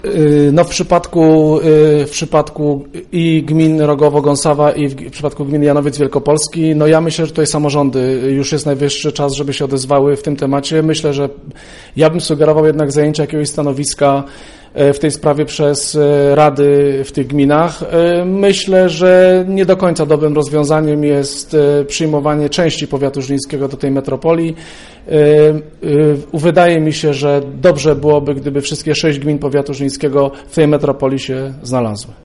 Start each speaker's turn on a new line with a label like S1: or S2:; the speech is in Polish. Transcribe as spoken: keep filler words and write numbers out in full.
S1: No w przypadku, w przypadku i gmin Rogowo-Gąsawa i w przypadku gminy Janowiec Wielkopolski, no ja myślę, że tutaj samorządy już jest najwyższy czas, żeby się odezwały w tym temacie. Myślę, że ja bym sugerował jednak zajęcie jakiegoś stanowiska w tej sprawie przez rady w tych gminach. Myślę, że nie do końca dobrym rozwiązaniem jest przyjmowanie części powiatu żnińskiego do tej metropolii. Wydaje mi się, że dobrze byłoby, gdyby wszystkie sześć gmin powiatu żnińskiego w tej metropolii się znalazły.